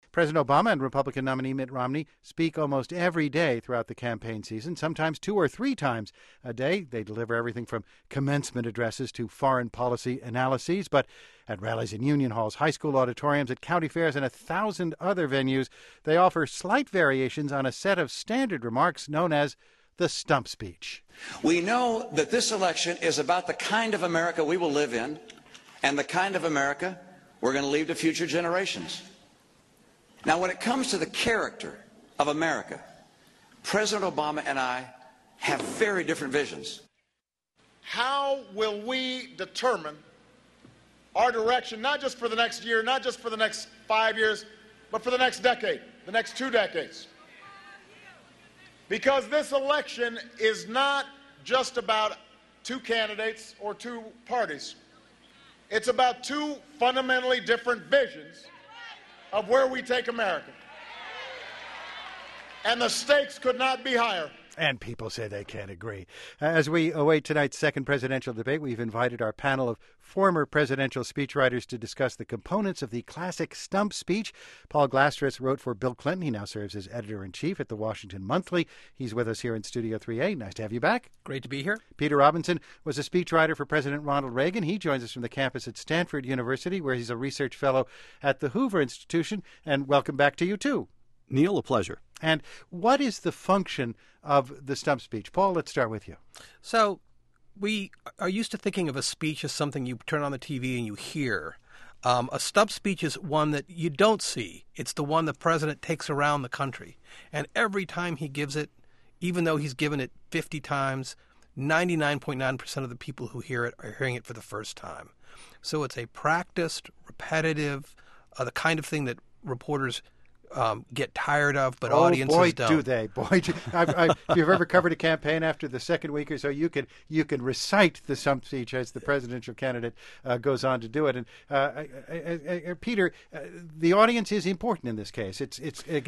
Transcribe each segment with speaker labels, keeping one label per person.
Speaker 1: President Obama and Republican nominee Mitt Romney speak almost every day throughout the campaign season, sometimes 2 or 3 times a day. They deliver everything from commencement addresses to foreign policy analyses. But at rallies in union halls, high school auditoriums, at county fairs, and 1,000 other venues, they offer slight variations on a set of standard remarks known as the stump speech.
Speaker 2: We know that this election is about the kind of America we will live in and the kind of America we're going to leave to future generations. Now, when it comes to the character of America, President Obama and I have very different visions.
Speaker 3: How will we determine our direction, not just for the next year, not just for the next 5 years, but for the next decade, the next 2 decades? Because this election is not just about 2 candidates or 2 parties. It's about 2 fundamentally different visions of where we take America. And the stakes could not be higher.
Speaker 1: And people say they can't agree. As we await tonight's second presidential debate, we've invited our panel of former presidential speechwriters to discuss the components of the classic stump speech. Paul Glastris wrote for Bill Clinton. He now serves as editor-in-chief at the Washington Monthly. He's with us here in Studio 3A. Nice to have you back.
Speaker 4: Great to be here.
Speaker 1: Peter Robinson was a speechwriter for President Ronald Reagan. He joins us from the campus at Stanford University, where he's a research fellow at the Hoover Institution. And welcome back to you, too.
Speaker 5: Neil, a pleasure.
Speaker 1: And what is the function of the stump speech? Paul, let's start with you.
Speaker 4: So we are used to thinking of a speech as something you turn on the TV and you hear. A stump speech is one that you don't see. It's the one the president takes around the country. And every time he gives it, even though he's given it 50 times, 99.9% of the people who hear it are hearing it for the first time. So it's a practiced, repetitive, the kind of thing that reporters get tired of, but audiences don't.
Speaker 1: Boy, do they. If you've ever covered a campaign after the second week or so, you can recite the stump speech as the presidential candidate goes on to do it. And Peter, the audience is important in this case. It's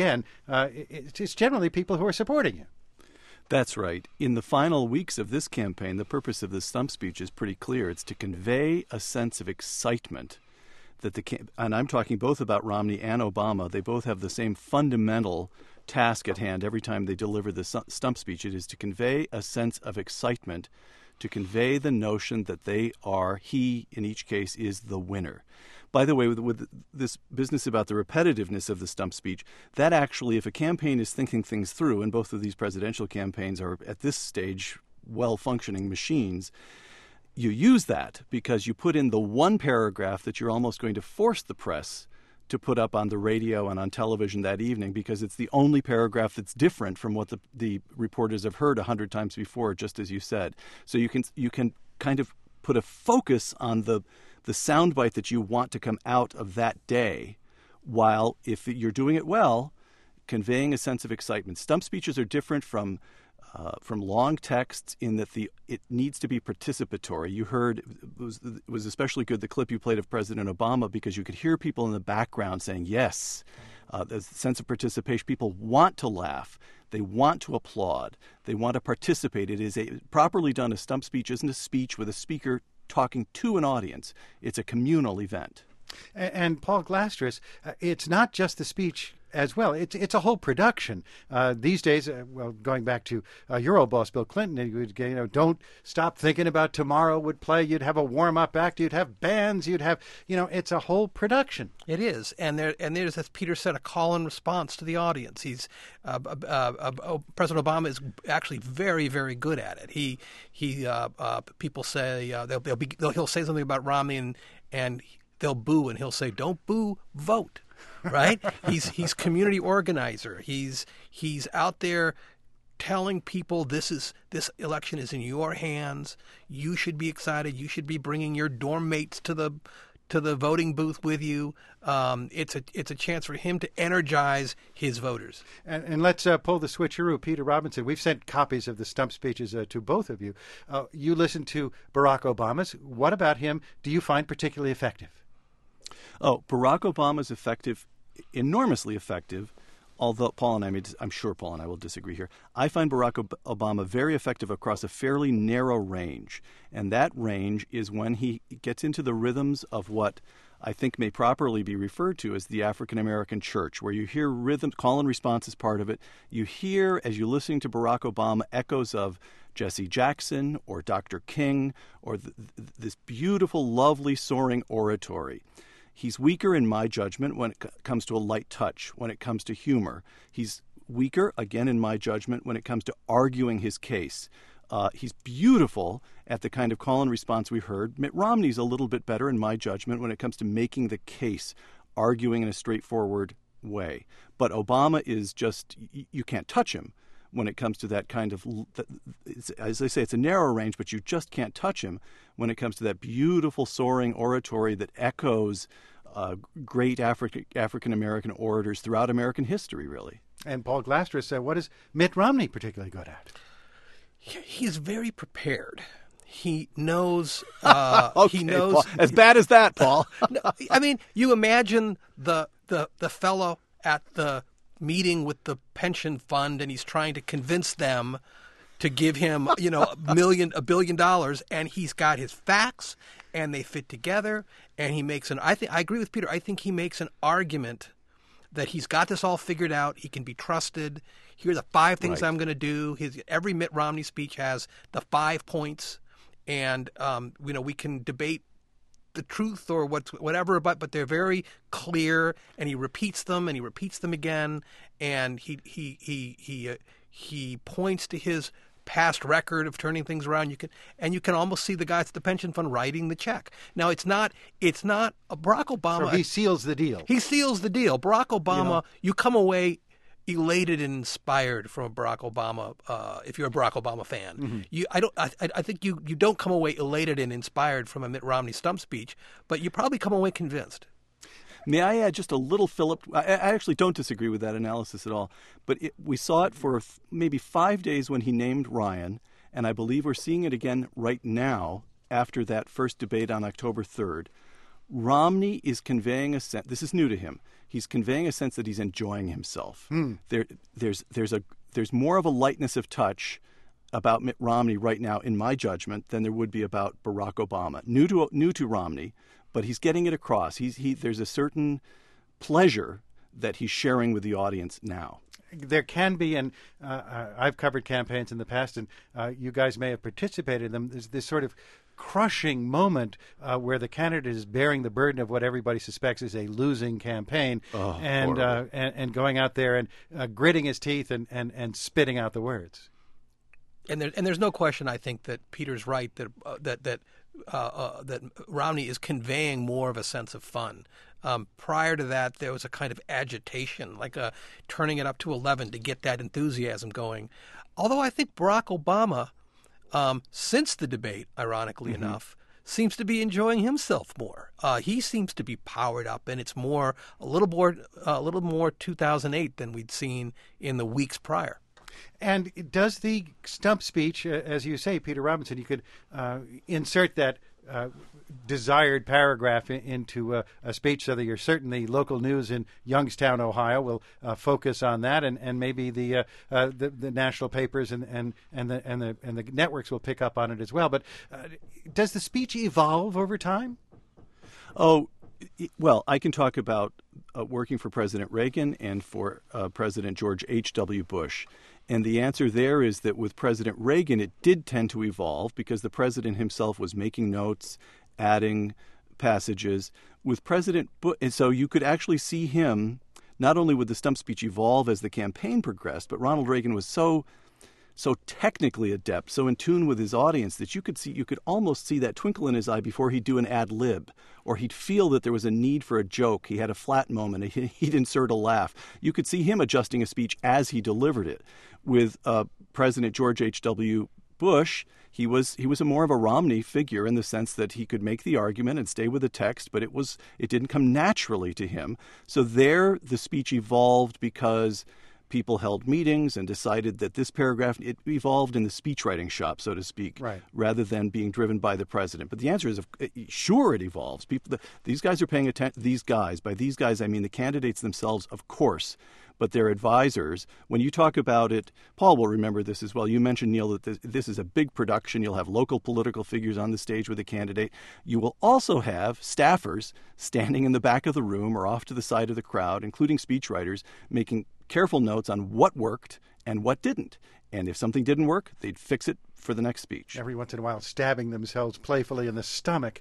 Speaker 1: generally people who are supporting you.
Speaker 5: That's right. In the final weeks of this campaign, the purpose of the stump speech is pretty clear. It's to convey a sense of excitement and I'm talking both about Romney and Obama. They both have the same fundamental task at hand every time they deliver the stump speech. It is to convey a sense of excitement, to convey the notion that he, in each case, is the winner. By the way, with this business about the repetitiveness of the stump speech, that actually, if a campaign is thinking things through, and both of these presidential campaigns are at this stage well-functioning machines, you use that because you put in the one paragraph that you're almost going to force the press to put up on the radio and on television that evening, because it's the only paragraph that's different from what the reporters have heard 100 times before, just as you said. So you can kind of put a focus on the soundbite that you want to come out of that day, while, if you're doing it well, conveying a sense of excitement. Stump speeches are different from long texts in that it needs to be participatory. You heard it was especially good, the clip you played of President Obama, because you could hear people in the background saying yes. There's a sense of participation. People want to laugh. They want to applaud. They want to participate. It is properly done. A stump speech isn't a speech with a speaker talking to an audience. It's a communal event.
Speaker 1: And Paul Glastris, it's not just the speech as well. It's a whole production. These days, going back to your old boss, Bill Clinton, don't stop thinking about tomorrow would play. You'd have a warm-up act. You'd have bands. You'd have, it's a whole production.
Speaker 4: It is. And there's, as Peter said, a call and response to the audience. President Obama is actually very, very good at it. People say, he'll say something about Romney and they'll boo, and he'll say, "Don't boo, vote." Right? He's community organizer. He's out there telling people this election is in your hands. You should be excited. You should be bringing your dorm mates to the voting booth with you. It's a chance for him to energize his voters.
Speaker 1: And let's pull the switcheroo. Peter Robinson, we've sent copies of the stump speeches to both of you. You listened to Barack Obama's. What about him do you find particularly effective?
Speaker 5: Oh, Barack Obama is effective, enormously effective, although I'm sure Paul and I will disagree here. I find Barack Obama very effective across a fairly narrow range, and that range is when he gets into the rhythms of what I think may properly be referred to as the African American church, where you hear rhythm, call and response is part of it. You hear, as you're listening to Barack Obama, echoes of Jesse Jackson or Dr. King or this beautiful, lovely, soaring oratory. He's weaker, in my judgment, when it comes to a light touch, when it comes to humor. He's weaker, again, in my judgment, when it comes to arguing his case. He's beautiful at the kind of call and response we heard. Mitt Romney's a little bit better, in my judgment, when it comes to making the case, arguing in a straightforward way. But Obama is just, you can't touch him when it comes to that kind of, as I say, it's a narrow range, but you just can't touch him when it comes to that beautiful, soaring oratory that echoes great African-American orators throughout American history, really.
Speaker 1: And Paul Glastris said, what is Mitt Romney particularly good at?
Speaker 4: He's very prepared. He knows.
Speaker 5: Okay,
Speaker 4: he knows.
Speaker 5: Paul, as bad as that, Paul.
Speaker 4: No, I mean, you imagine the fellow at the meeting with the pension fund, and he's trying to convince them to give him, $1 billion, and he's got his facts, and they fit together, and he makes I agree with Peter. I think he makes an argument that he's got this all figured out. He can be trusted. Here are the 5 things
Speaker 5: Right.
Speaker 4: I'm going to do. Every Mitt Romney speech has the 5 points, and we can debate the truth or whatever, but they're very clear. And he repeats them, and he repeats them again, and he points to his past record of turning things around. You can almost see the guys at the pension fund writing the check. Now it's not Barack Obama.
Speaker 1: So he seals the deal.
Speaker 4: He seals the deal. Barack Obama, you come away elated and inspired from Barack Obama. If you're a Barack Obama fan, I think you don't come away elated and inspired from a Mitt Romney stump speech, but you probably come away convinced.
Speaker 5: May I add just a little, Philip? I actually don't disagree with that analysis at all. But we saw it for maybe 5 days when he named Ryan, and I believe we're seeing it again right now after that first debate on October 3rd. Romney is conveying a sense, this is new to him, he's conveying a sense that he's enjoying himself. There's more of a lightness of touch about Mitt Romney right now, in my judgment, than there would be about Barack Obama. New to Romney, but he's getting it across. There's a certain pleasure that he's sharing with the audience now.
Speaker 1: There can be, and I've covered campaigns in the past, and you guys may have participated in them. There's this sort of crushing moment where the candidate is bearing the burden of what everybody suspects is a losing campaign, and going out there and gritting his teeth and spitting out the words.
Speaker 4: And there's no question, I think, that Peter's right that Romney is conveying more of a sense of fun. Prior to that, there was a kind of agitation, like turning it up to 11 to get that enthusiasm going. Although I think Barack Obama, since the debate, ironically enough, seems to be enjoying himself more. He seems to be powered up, and it's a little more 2008 than we'd seen in the weeks prior.
Speaker 1: And does the stump speech, as you say, Peter Robinson, you could insert that desired paragraph into a speech so that you're certain the local news in Youngstown, Ohio will focus on that, and maybe the national papers and the networks will pick up on it as well. But does the speech evolve over time?
Speaker 5: Oh, well, I can talk about working for President Reagan and for President George H.W. Bush. And the answer there is that with President Reagan, it did tend to evolve because the president himself was making notes, adding passages. With President Bush, and so you could actually see him, not only would the stump speech evolve as the campaign progressed, but Ronald Reagan was so technically adept, so in tune with his audience that you could almost see that twinkle in his eye before he'd do an ad lib, or he'd feel that there was a need for a joke. He had a flat moment. He'd insert a laugh. You could see him adjusting a speech as he delivered it. With President George H.W. Bush, he was more of a Romney figure in the sense that he could make the argument and stay with the text, but it didn't come naturally to him. So there, the speech evolved because people held meetings and decided that this paragraph, it evolved in the speechwriting shop, so to speak,
Speaker 1: right,
Speaker 5: rather than being driven by the president. But the answer is, sure, it evolves. These guys are paying attention. These guys, by these guys, I mean the candidates themselves, of course, but their advisors. When you talk about it, Paul will remember this as well. You mentioned, Neil, that this is a big production. You'll have local political figures on the stage with a candidate. You will also have staffers standing in the back of the room or off to the side of the crowd, including speechwriters, making careful notes on what worked and what didn't. And if something didn't work, they'd fix it for the next speech.
Speaker 1: Every once in a while, stabbing themselves playfully in the stomach.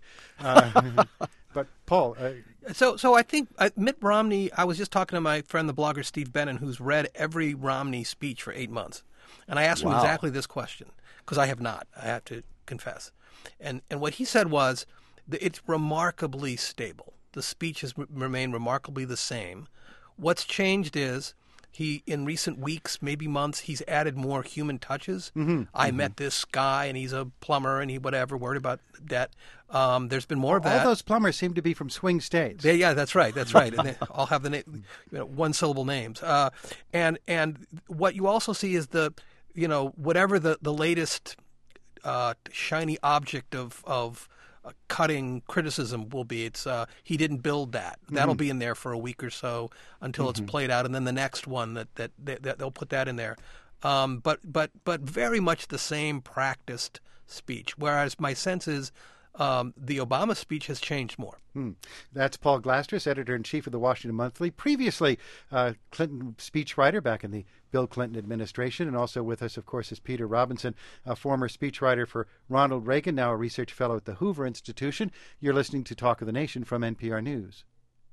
Speaker 1: But, Paul...
Speaker 4: So I think Mitt Romney, I was just talking to my friend, the blogger Steve Bannon, who's read every Romney speech for 8 months. And I asked him exactly this question, because I have not, I have to confess. And what he said was, it's remarkably stable. The speech has remained remarkably the same. What's changed is in recent weeks, maybe months, he's added more human touches. I met this guy, and he's a plumber, and he worried about debt. There's been more of that.
Speaker 1: All those plumbers seem to be from swing states.
Speaker 4: Yeah, that's right. And they all have the one-syllable names. And what you also see is whatever the latest shiny object of cutting criticism will be. It's he didn't build that. That'll be in there for a week or so until it's played out, and then the next one that they'll put that in there. But very much the same practiced speech. Whereas my sense is the Obama speech has changed more.
Speaker 1: That's Paul Glastris, editor-in-chief of the Washington Monthly. Previously, Clinton speechwriter back in the Bill Clinton administration, and also with us, of course, is Peter Robinson, a former speechwriter for Ronald Reagan, now a research fellow at the Hoover Institution. You're listening to Talk of the Nation from NPR News.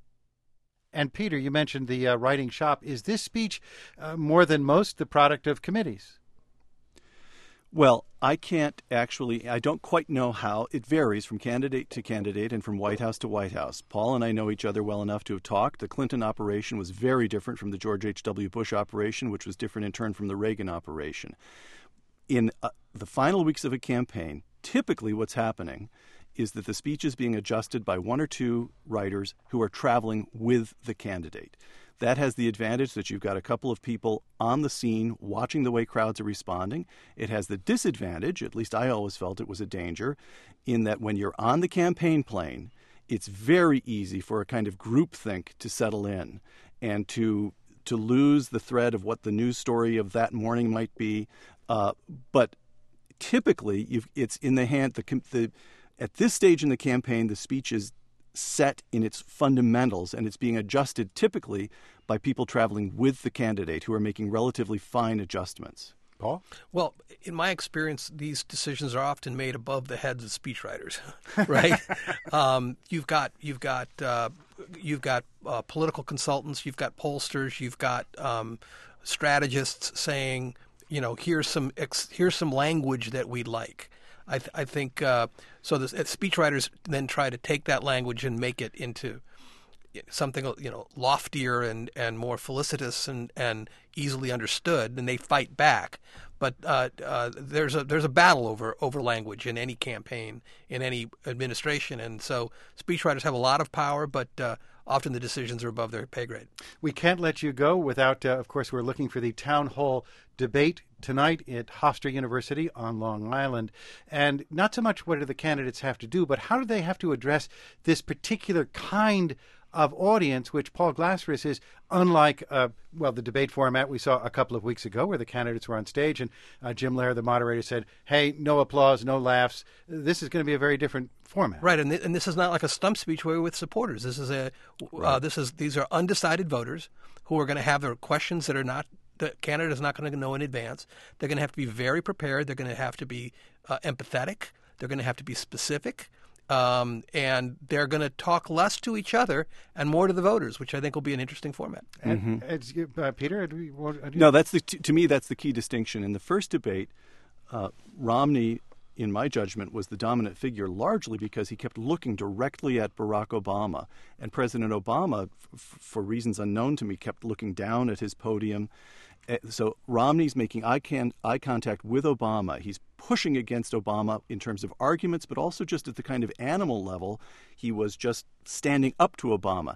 Speaker 1: And Peter, you mentioned the writing shop. Is this speech, more than most, the product of committees?
Speaker 5: Well, I don't quite know how. It varies from candidate to candidate and from White House to White House. Paul and I know each other well enough to have talked. The Clinton operation was very different from the George H.W. Bush operation, which was different in turn from the Reagan operation. In the final weeks of a campaign, typically what's happening is that the speech is being adjusted by one or two writers who are traveling with the candidate. That has the advantage that you've got a couple of people on the scene watching the way crowds are responding. It has the disadvantage, at least I always felt it was a danger, in that when you're on the campaign plane, it's very easy for a kind of groupthink to settle in and to lose the thread of what the news story of that morning might be. But typically, it's in the hand. At this stage in the campaign, the speech is set in its fundamentals, and it's being adjusted typically by people traveling with the candidate who are making relatively fine adjustments.
Speaker 1: Paul?
Speaker 4: Well, in my experience, these decisions are often made above the heads of speechwriters, right? You've got political consultants, you've got pollsters, you've got strategists saying, here's some language that we'd like. I think so. The speechwriters then try to take that language and make it into something loftier and more felicitous and easily understood, and they fight back. But there's a battle over language in any campaign, in any administration, and so speechwriters have a lot of power, but often the decisions are above their pay grade.
Speaker 1: We can't let you go without, of course, we're looking for the town hall debate tonight at Hofstra University on Long Island. And not so much what do the candidates have to do, but how do they have to address this particular kind of audience, which Paul Glastris is unlike, the debate format we saw a couple of weeks ago where the candidates were on stage and Jim Lehrer, the moderator, said, hey, no applause, no laughs. This is going to be a very different format.
Speaker 4: Right, and this is not like a stump speech where we're with supporters. This is these are undecided voters who are going to have their questions that are not, the candidate is not going to know in advance. They're going to have to be very prepared. They're going to have to be empathetic. They're going to have to be specific. And they're going to talk less to each other and more to the voters, which I think will be an interesting format.
Speaker 1: And, Peter?
Speaker 5: No, to me, that's the key distinction. In the first debate, Romney, in my judgment, was the dominant figure largely because he kept looking directly at Barack Obama. And President Obama, for reasons unknown to me, kept looking down at his podium. So Romney's making eye contact with Obama. He's pushing against Obama in terms of arguments, but also just at the kind of animal level. He was just standing up to Obama.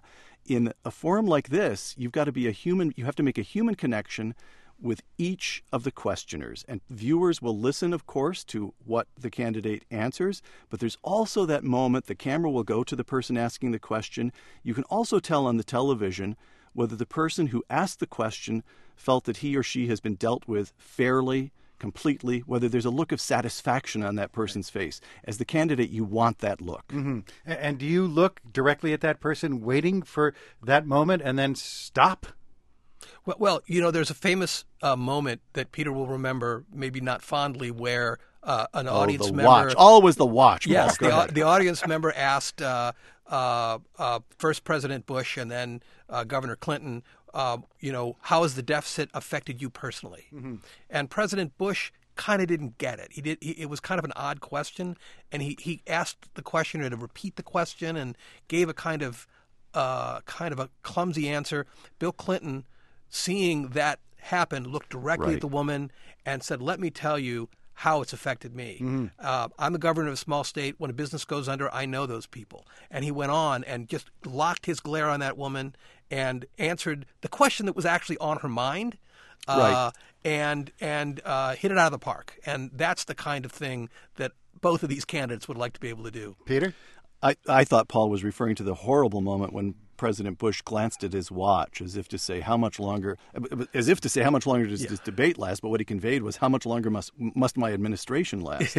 Speaker 5: in a forum like this, you've got to be a human. You have to make a human connection with each of the questioners. And viewers will listen, of course, to what the candidate answers, but there's also that moment the camera will go to the person asking the question. You can also tell on the television whether the person who asked the question felt that he or she has been dealt with fairly, completely, whether there's a look of satisfaction on that person's face. As the candidate, you want that look.
Speaker 1: Mm-hmm. And do you look directly at that person waiting for that moment and then stop?
Speaker 4: Well, there's a famous moment that Peter will remember, maybe not fondly, where an audience member...
Speaker 5: Watch. Always the watch.
Speaker 4: Yes, the audience member asked first President Bush and then Governor Clinton, how has the deficit affected you personally? Mm-hmm. And President Bush kind of didn't get it. It was kind of an odd question, and he asked the questioner to repeat the question and gave a kind of a clumsy answer. Bill Clinton, seeing that happen, looked directly at the woman and said, "Let me tell you how it's affected me. Mm-hmm. I'm the governor of a small state. When a business goes under, I know those people." And he went on and just locked his glare on that woman and answered the question that was actually on her mind, and hit it out of the park. And that's the kind of thing that both of these candidates would like to be able to do.
Speaker 1: Peter?
Speaker 5: I thought Paul was referring to the horrible moment when President Bush glanced at his watch as if to say how much longer does this debate last, but what he conveyed was how much longer must my administration last.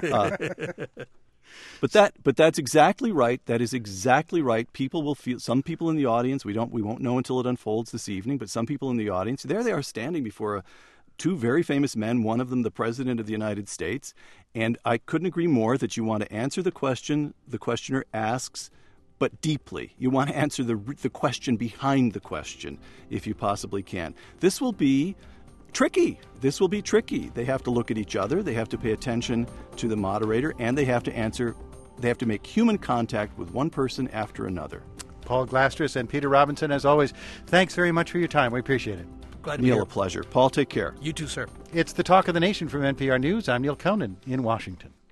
Speaker 5: But that's exactly right. That is exactly right. People will feel, some people in the audience, we won't know until it unfolds this evening, but some people in the audience, there they are standing before two very famous men, one of them the President of the United States, and I couldn't agree more that you want to answer the question the questioner asks, but deeply. You want to answer the question behind the question, if you possibly can. This will be tricky. They have to look at each other, they have to pay attention to the moderator, and they have to make human contact with one person after another.
Speaker 1: Paul Glastris and Peter Robinson, as always, thanks very much for your time. We appreciate it.
Speaker 4: Glad to be here.
Speaker 5: Neil, a pleasure. Paul, take care.
Speaker 4: You too, sir.
Speaker 1: It's the Talk of the Nation from NPR News. I'm Neil Conan in Washington.